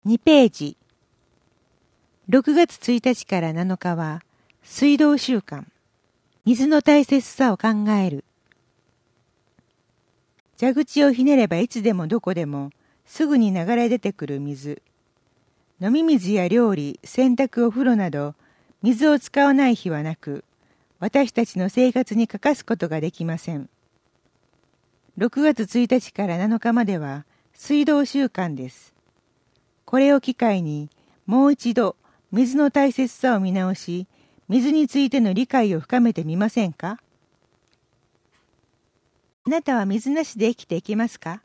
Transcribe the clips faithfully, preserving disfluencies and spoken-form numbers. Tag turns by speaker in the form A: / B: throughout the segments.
A: にページ。ろくがつついたちからなのかは、水道週間。水の大切さを考える。蛇口をひねればいつでもどこでも、すぐに流れ出てくる水。飲み水や料理、洗濯、お風呂など、水を使わない日はなく、私たちの生活に欠かすことができません。ろくがつついたちからなのかまでは、水道週間です。これを機会に、もう一度、水の大切さを見直し、水についての理解を深めてみませんか？あなたは水なしで生きていけますか？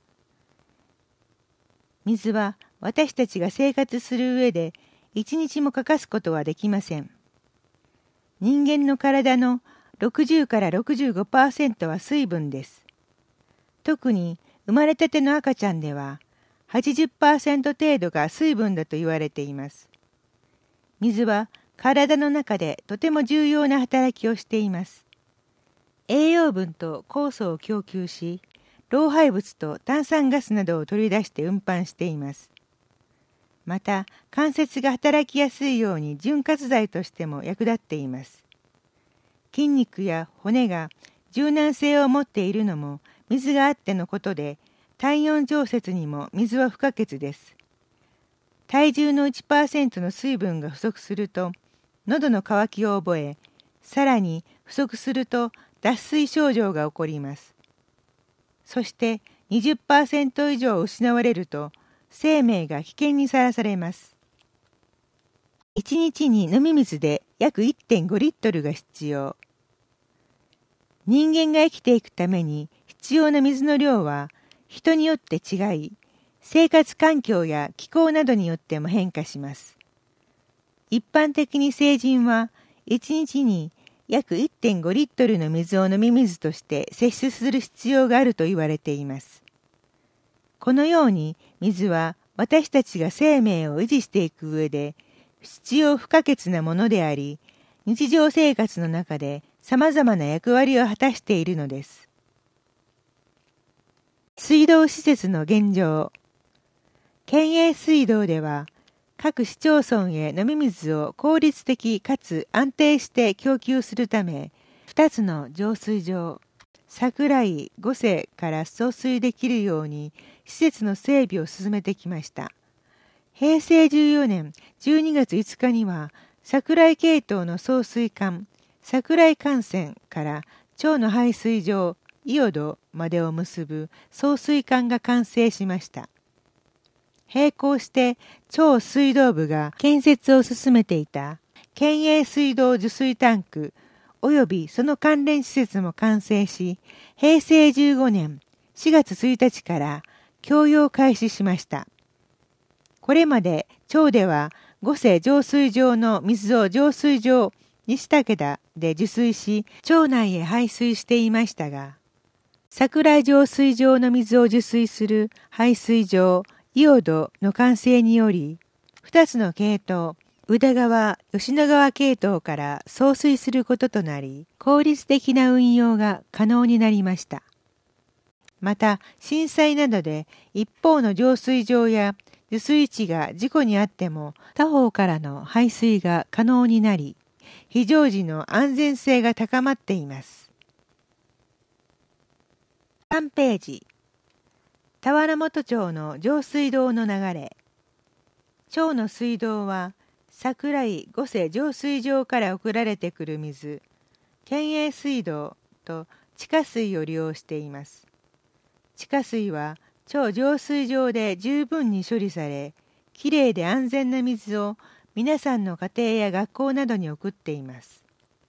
A: 水は私たちが生活する上で一日も欠かすことはできません。人間の体のろくじゅうからろくじゅうごパーセント は水分です。特に生まれたての赤ちゃんでははちじゅっパーセント 程度が水分だと言われています。水は体の中でとても重要な働きをしています。栄養分と酵素を供給し、老廃物と炭酸ガスなどを取り出して運搬しています。また、関節が働きやすいように潤滑剤としても役立っています。筋肉や骨が柔軟性を持っているのも水があってのことで、体温調節にも水は不可欠です。体重の いちパーセント の水分が不足すると、喉の渇きを覚え、さらに不足すると脱水症状が起こります。そして にじゅっパーセント 以上失われると、生命が危険にさらされます。いちにちに飲み水で約 いってんご リットルが必要。人間が生きていくために必要な水の量は人によって違い、生活環境や気候などによっても変化します。一般的に成人はいちにちに約 いってんご リットルの水を飲み水として摂取する必要があると言われています。このように水は私たちが生命を維持していく上で必要不可欠なものであり、日常生活の中で様々な役割を果たしているのです。水道施設の現状。県営水道では、各市町村へ飲み水を効率的かつ安定して供給するため、ふたつの浄水場、桜井、五世から送水できるように施設の整備を進めてきました。へいせいじゅうよねんじゅうにがついつかには、桜井系統の送水管、桜井幹線から町の排水場、伊予戸までを結ぶ送水管が完成しました。並行して町水道部が建設を進めていた県営水道受水タンク及びその関連施設も完成し、へいせいじゅうごねんしがつついたちから供用開始しました。これまで町では五世浄水場の水を浄水場西武田で受水し、町内へ排水していましたが、桜井浄水場の水を受水する排水場、伊予戸の完成により、二つの系統、宇田川、吉野川系統から送水することとなり、効率的な運用が可能になりました。また、震災などで一方の浄水場や受水池が事故にあっても、他方からの排水が可能になり、非常時の安全性が高まっています。さんページ。田原本町の上水道の流れ。町の水道は桜井五世浄水場から送られてくる水、県営水道と地下水を利用しています。地下水は町浄水場で十分に処理され、きれいで安全な水を皆さんの家庭や学校などに送っています。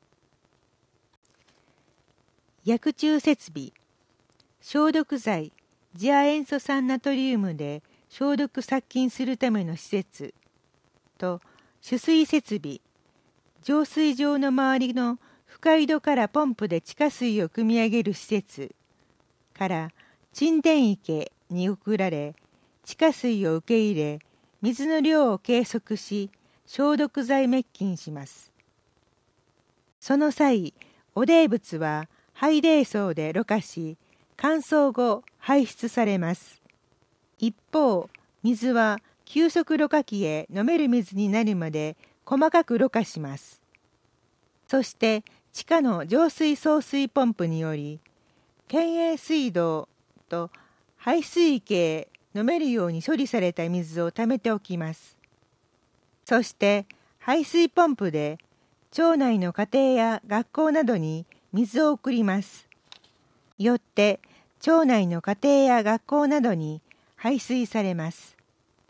A: 薬中設備。消毒剤、次亜塩素酸ナトリウムで消毒殺菌するための施設と取水設備、浄水場の周りの深井戸からポンプで地下水を汲み上げる施設から沈殿池に送られ、地下水を受け入れ、水の量を計測し、消毒剤滅菌します。その際、汚泥物は廃泥層でろ過し、乾燥後排出されます。一方、水は急速ろ過器へ飲める水になるまで細かくろ過します。そして地下の浄水送水ポンプにより、県営水道と排水池へ飲めるように処理された水をためておきます。そして排水ポンプで町内の家庭や学校などに水を送ります。よって町内の家庭や学校などに排水されます。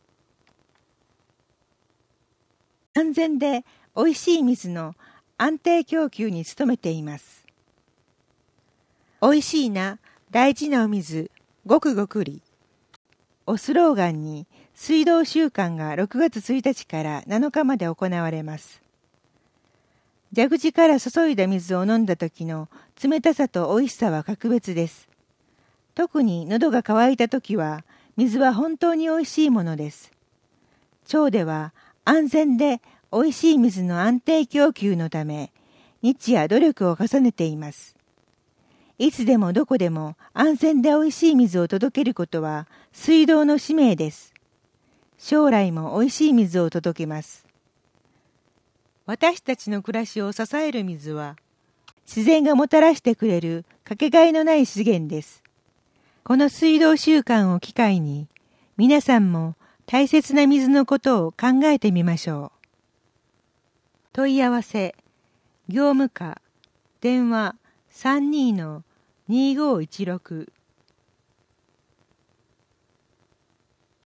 A: 安全でおいしい水の安定供給に努めています。おいしいな、大事なお水、ごくごくりをスローガンに水道週間がろくがつついたちからなのかまで行われます。蛇口から注いだ水を飲んだ時の冷たさとおいしさは格別です。特に喉が渇いた時は水は本当においしいものです。町では安全でおいしい水の安定供給のため、日夜努力を重ねています。いつでもどこでも安全でおいしい水を届けることは水道の使命です。将来もおいしい水を届けます。私たちの暮らしを支える水は、自然がもたらしてくれるかけがえのない資源です。この水道週間を機会に、皆さんも大切な水のことを考えてみましょう。問い合わせ、業務課、電話 さんにーのにーごーいちろく